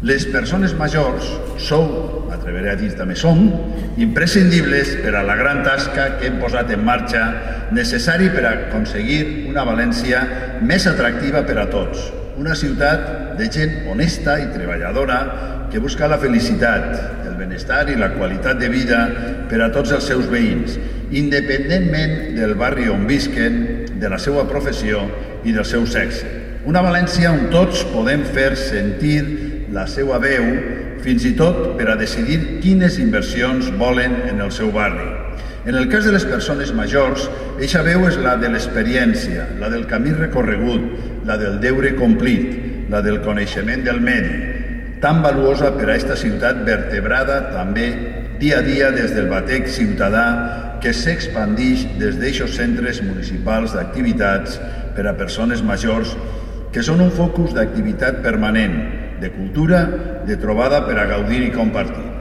Les persones majors sou, m'atreveré a dir també som, imprescindibles per a la gran tasca que hem posat en marxa, necessari per a aconseguir una València més atractiva per a tots. Una ciutat de gent honesta i treballadora que busca la felicitat, el benestar i la qualitat de vida per a tots els seus veïns, independentment del barri on visquen, de la seva professió i del seu sexe. Una València on tots podem fer sentir la seva veu, fins i tot per a decidir quines inversions volen en el seu barri. En el cas de les persones majors, eixa veu és la de l'experiència, la del camí recorregut, la del deure complit, la del coneixement del medi, tan valuosa per a esta ciutat vertebrada també dia a dia des del batec ciutadà que s'expandix des d'eixos centres municipals d'activitats per a persones majors que són un focus d'activitat permanent, de cultura, de trobada per a gaudir i compartir.